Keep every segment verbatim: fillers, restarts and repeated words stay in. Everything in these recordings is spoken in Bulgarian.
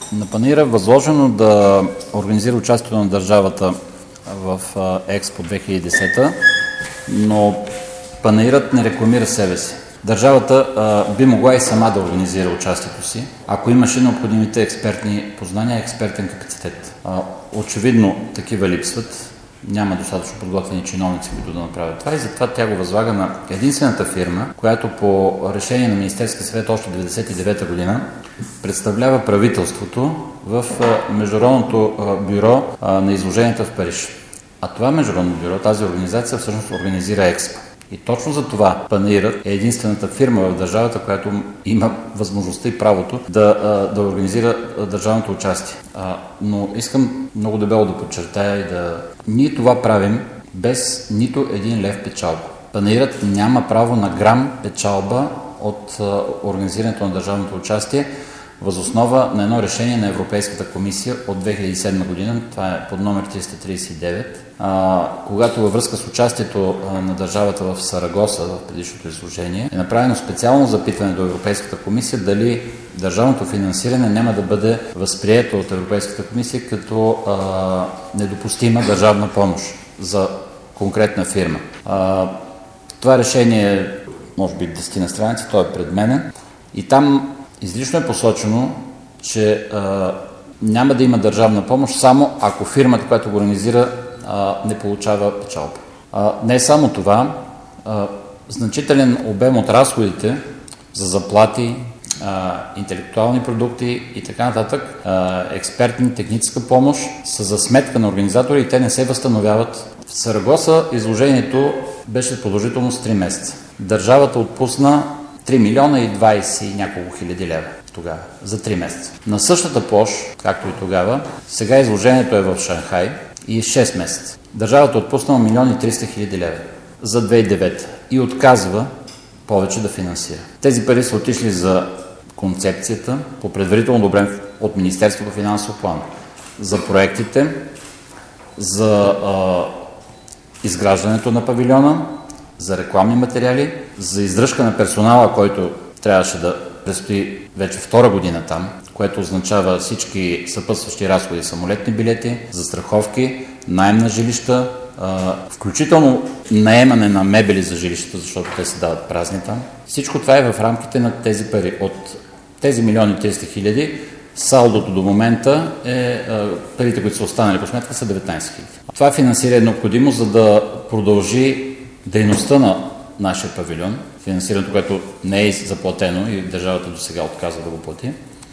На Панаира е възложено да организира участието на държавата в Експо две хиляди и десета, но Панаирът не рекламира себе си. Държавата а, би могла и сама да организира участието си, ако имаше необходимите експертни познания и експертен капацитет. А, очевидно такива липсват. Няма достатъчно подготвени чиновници, които да направят това, и затова тя го възлага на единствената фирма, която по решение на Министерския съвет още деветдесет и девета година представлява правителството в Международното бюро на изложенията в Париж. А това Международно бюро, тази организация всъщност организира Експо. И точно за това Панаирът е единствената фирма в държавата, която има възможността и правото да, да организира държавното участие. Но искам много дебело да подчертая и да... Ние това правим без нито един лев печалба. Панаирът няма право на грам печалба от организирането на държавното участие въз основа на едно решение на Европейската комисия от две хиляди и седма година, това е под номер триста тридесет и девет, а, когато във връзка с участието а, на държавата в Сарагоса, в предишното изложение, е направено специално запитване до Европейската комисия дали държавното финансиране няма да бъде възприето от Европейската комисия като а, недопустима държавна помощ за конкретна фирма. А, това решение е, може би, десет на страници, то е пред мене, и там излишно е посочено, че а, няма да има държавна помощ, само ако фирмата, която го организира, а, не получава печалба. А, не е само това, а, значителен обем от разходите за заплати, а, интелектуални продукти и така нататък, а, експертни, техническа помощ са за сметка на организатори и те не се възстановяват. В Сарагоса изложението беше продължително с три месеца. Държавата отпусна три милиона и двадесет и няколко хиляди лева тогава, за три месеца. На същата площ, както и тогава, сега изложението е в Шанхай и е шест месеца. Държавата отпуснала милион и триста хиляди лева за две хиляди и девета и отказва повече да финансира. Тези пари са отишли за концепцията, по предварително одобрен от Министерството финансов план, за проектите, за а, изграждането на павилиона, за рекламни материали, за издръжка на персонала, който трябваше да предстои вече втора година там, което означава всички съпътстващи разходи, самолетни билети, застраховки, наем на жилища, включително наемане на мебели за жилищата, защото те се дават празни там. Всичко това е в рамките на тези пари. От тези милион и триста хиляди, салдото до момента е, парите, които са останали по сметка, са деветнадесет хиляди. Това финансиране е необходимо, за да продължи дейността на нашия павилион, финансирането, което не е заплатено и държавата до сега отказва да го плати,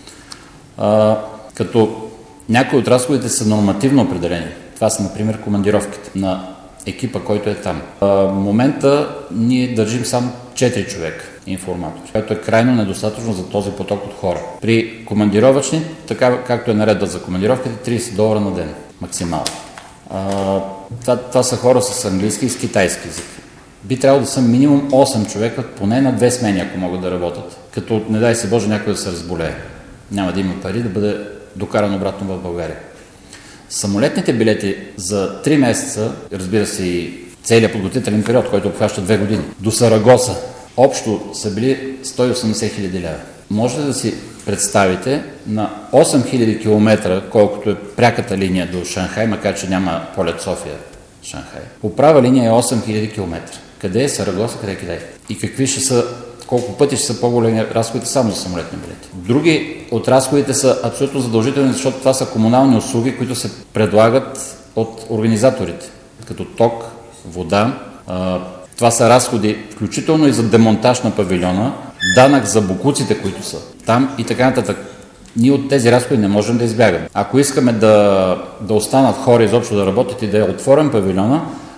а, като някои от разходите са нормативно определени. Това са, например, командировките на екипа, който е там. В момента ние държим само четири човека информатори, което е крайно недостатъчно за този поток от хора. При командировъчни, така както е наредба за командировките, тридесет долара на ден максимално. А, това, това са хора с английски и с китайски език. Би трябвало да са минимум осем човека, поне на две смени, ако могат да работят. Като, не дай се Боже, някой да се разболее. Няма да има пари да бъде докаран обратно в България. Самолетните билети за три месеца, разбира се и целият подготвителен период, който обхваща две години, до Сарагоса, общо са били сто и осемдесет хиляди лева. Можете да си представите на осем хиляди километра, колкото е пряката линия до Шанхай, макар че няма полет София-Шанхай. По права линия е осем хиляди километра. Къде е Сарагоса, къде е Китай? И какви ще са, колко пъти ще са по-големи разходите само за самолетни билети? Други от разходите са абсолютно задължителни, защото това са комунални услуги, които се предлагат от организаторите, като ток, вода. Това са разходи, включително и за демонтаж на павилиона, данък за боклуците, които са там и така нататък. Ние от тези разходи не можем да избягаме. Ако искаме да, да останат хора изобщо да работят и да е отворен павилиона,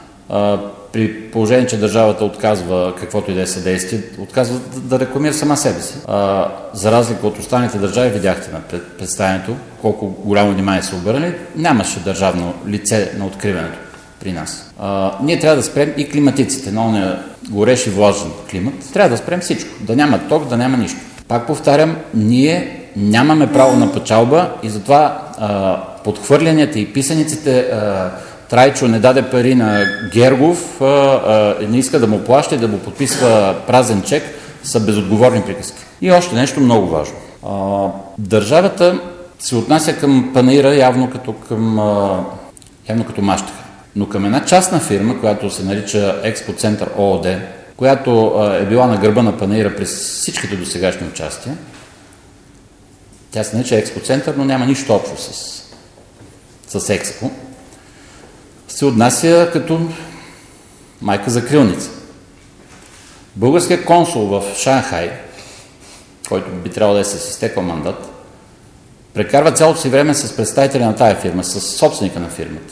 а, при положение, че държавата отказва каквото и да е съдействие, отказва да, да рекламира сама себе си. А, за разлика от останалите държави, видяхте на представянето колко голямо внимание са обърнали, нямаше държавно лице на откриването при нас. А, ние трябва да спрем и климатиците, на ония горещ и влажен климат. Трябва да спрем всичко. Да няма ток, да няма нищо. Пак повтарям, ние нямаме право на печалба и затова а, подхвърлянията и писаниците а, Трайчо не даде пари на Гергов, а, а, не иска да му плаща и да му подписва празен чек, са безотговорни приказки. И още нещо много важно. А, държавата се отнася към панаира явно като, към, явно като мащеха. Но към една частна фирма, която се нарича Експо Център ООД, която е била на гърба на панаира през всичките досегашни участия, тя се нарича Експо Център, но няма нищо общо с, с Експо, се отнася като майка за крилница. Българският консул в Шанхай, който би трябвало да е с изтекъл мандат, прекарва цялото си време с представители на тая фирма, с собственика на фирмата.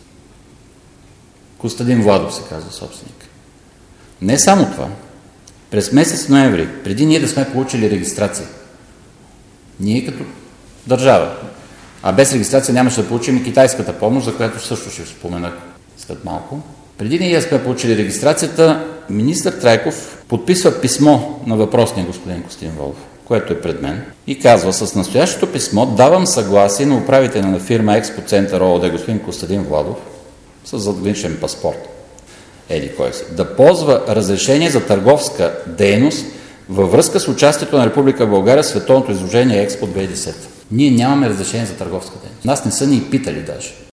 Костадин Владов се казва собственик. Не само това. През месец ноември, преди ние да сме получили регистрация, ние като държава, а без регистрация нямаше да получим и китайската помощ, за която също ще споменах след малко. Преди ние да сме получили регистрацията, министър Трайков подписва писмо на въпросния господин Костадин Владов, което е пред мен, и казва: с настоящото писмо давам съгласие на управителя на фирма Експо Център ООД господин Костадин Владов с задграничен паспорт, еди кой си, да ползва разрешение за търговска дейност във връзка с участието на Република България в световното изложение Експо две хиляди и десета. Ние нямаме разрешение за търговска дейност. Нас не са ни питали даже.